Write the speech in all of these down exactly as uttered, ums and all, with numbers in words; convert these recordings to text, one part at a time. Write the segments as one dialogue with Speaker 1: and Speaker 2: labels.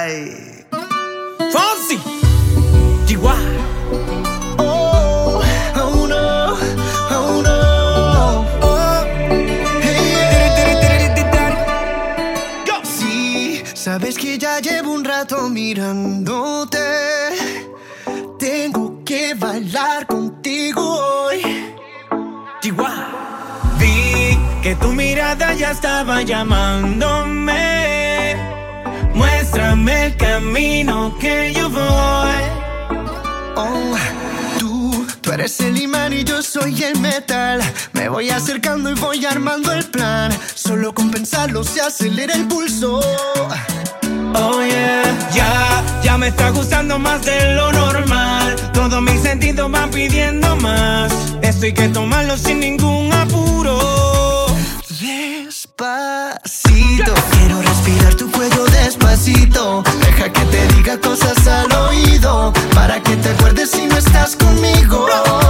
Speaker 1: Ay. Fonsi. Chihuahua.
Speaker 2: Oh, oh no, oh no. Oh, hey, yeah. Sí, sabes que ya llevo un rato mirándote. Tengo que bailar contigo hoy.
Speaker 1: Chihuahua. Vi que tu mirada ya estaba llamándome. Muéstrame el camino que yo voy.
Speaker 2: Oh, tú, tú eres el imán y yo soy el metal. Me voy acercando y voy armando el plan. Solo con pensarlo se acelera el pulso.
Speaker 1: Oh yeah, ya, ya me está gustando más de lo normal. Todos mis sentidos van pidiendo más. Esto hay que tomarlo sin ningún apuro.
Speaker 2: Despacito, quiero respirar tu cuello despacito. Deja que te diga cosas al oído, para que te acuerdes si no estás conmigo.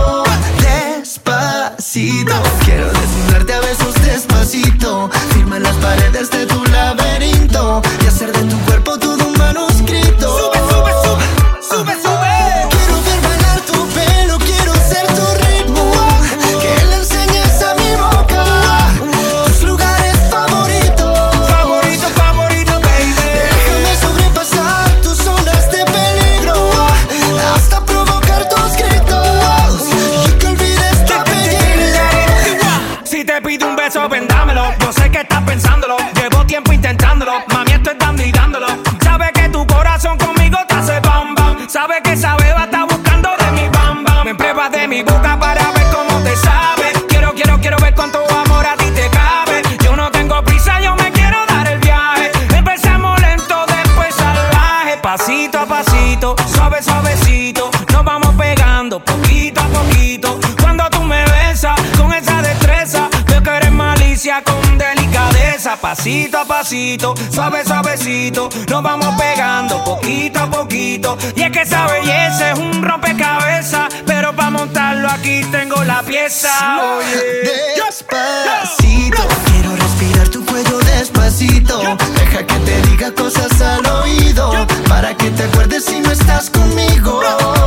Speaker 2: Despacito, quiero desnudarte a besos despacito. Firma las paredes de tu laberinto y hacer de tu cuerpo todo un manuscrito.
Speaker 1: Sube, sube, sube, sube, sube.
Speaker 2: Quiero ver bailar tu pelo, quiero ser tu ritmo. Que le enseñes a mi boca tus lugares favoritos.
Speaker 1: Favorito, favorito, baby.
Speaker 2: Déjame sobrepasar tus zonas de peligro, hasta provocar tus gritos y que olvides tu apellido.
Speaker 1: Si te pido un beso, vendámelo. Yo sé que estás pensándolo. Llevo tiempo intentándolo. Mami, esto es dando y dándolo. Sabe que tu corazón conmigo te hace bam bam. Sabe que esa beba está buscando de mi bam bam. Me pruebas de mi boca para ver cómo te sabe. Quiero, quiero, quiero ver cuánto amor a ti te cabe. Yo no tengo prisa, yo me quiero dar el viaje. Empezamos lento, después salvaje. Pasito a pasito, suave, suavecito. Nos vamos pegando poquito a poquito. Cuando tú me besas con esa destreza, veo que eres malicia con delicadeza. Pasito a pasito, suave, suavecito. Nos vamos pegando poquito a poquito. Y es que esa belleza es un rompecabezas, pero para montarlo aquí tengo la pieza. Oye,
Speaker 2: despacito, quiero respirar tu cuello despacito. Deja que te diga cosas al oído, para que te acuerdes si no estás conmigo.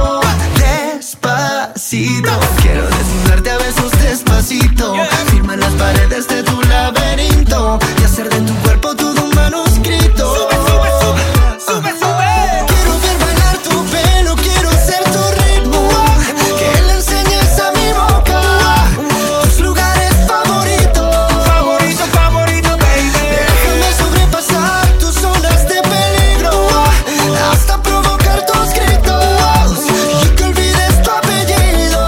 Speaker 2: Despacito, quiero desnudarte a besos despacito. Firma las paredes de tu laberinto y hacer de tu cuerpo todo un manuscrito.
Speaker 1: Sube, sube, sube, sube, sube.
Speaker 2: Quiero ver bailar tu pelo, quiero ser tu ritmo. Que le enseñes a mi boca tus lugares favoritos.
Speaker 1: Favorito, favorito, baby.
Speaker 2: Déjame sobrepasar tus zonas de peligro, hasta provocar tus gritos y que olvides tu apellido.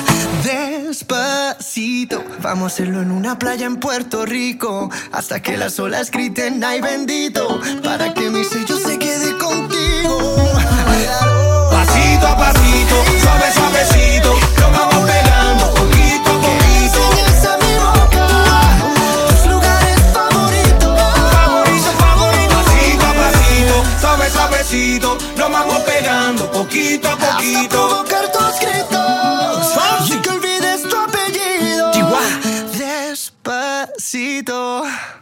Speaker 2: Despacito, vamos a hacerlo en una playa en Puerto Rico, hasta que las olas griten ay bendito, para que mi sello se quede contigo.
Speaker 1: Pasito a pasito, suave, suavecito. Nos vamos pegando poquito a poquito.
Speaker 2: Enseñas a mi boca tus lugares favoritos.
Speaker 1: Favorito, favorito. Pasito a pasito, suave, suavecito. Nos vamos pegando poquito a
Speaker 2: Hasta
Speaker 1: poquito.
Speaker 2: provocar tus gritos
Speaker 1: Fonsi.
Speaker 2: y que olvides tu apellido.
Speaker 1: Chihuahua.
Speaker 2: Despacito.